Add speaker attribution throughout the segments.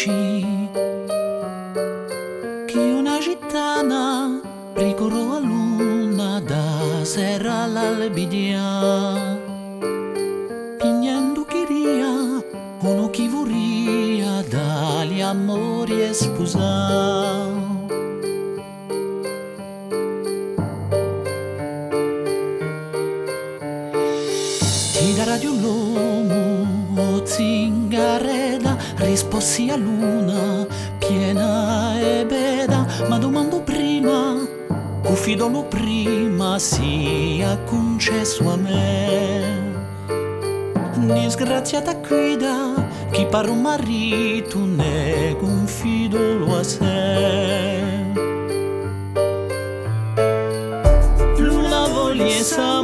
Speaker 1: dici che una gitana ricorrò a luna da sera all'albidia, pignendo chiria uno chi voria dagli amori e sposà. Ti da radio l'uomo zingareda risposi a luna piena e beda, ma domando prima ufidolo prima sia concesso a me. Disgraziata guida chi pare un marito ne confidolo a sé. Luna vogliesa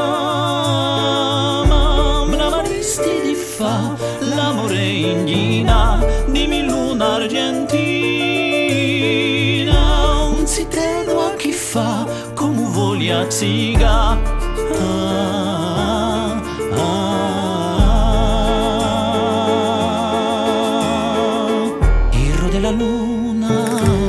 Speaker 1: l'amore indina, dimmi luna argentina, un zitello a chi fa come voglia ziga. Irro della luna,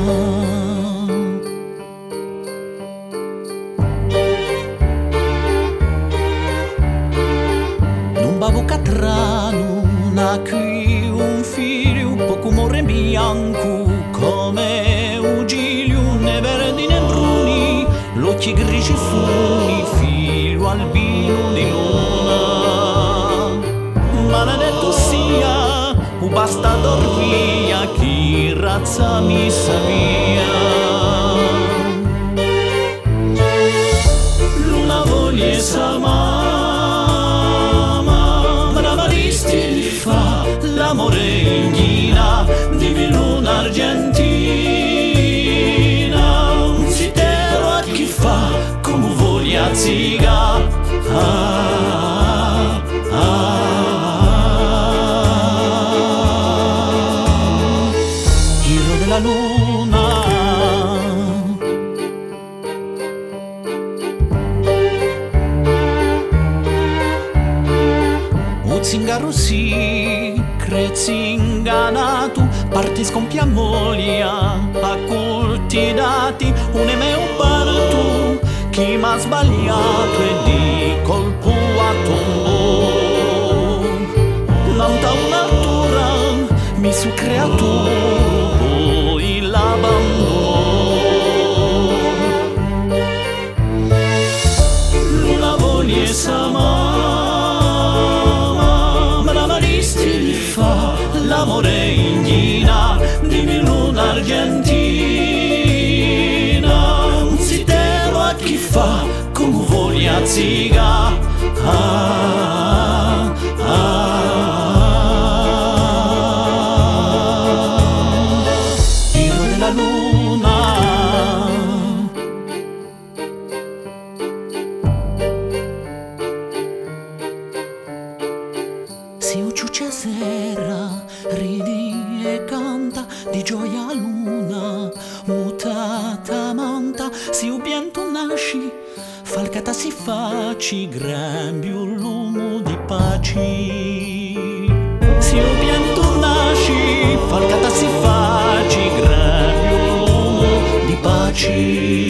Speaker 1: d'un bavo catrano qui un figlio poco more bianco come Ugilio, né verdi né bruni, l'occhi grigi funi, figlio albino di luna. Maledetto sia, u bastador via, chi razza mi savia. Luna vogliesa l'amore indina, dimmi luna argentina, un zitero a chi fa come voglia ziga. Giro della luna, zingaro si inganato, parti scompia moglia a colti dati, un emeo parto chi m'ha sbagliato e di colpo a tombo. Nanta un'altura mi su creato poi l'abbandonò. Luna vogliesa l'amore indina, dimmi luna argentina, un zitero a chi fa come voglia ziga. Giro della luna, si ucciuce sera, ridi e canta di gioia luna, mutata manta, si ubiento nasci, falcata si faci, grambio l'uomo di paci. Si ubiento nasci, falcata si faci, grambio l'uomo di paci.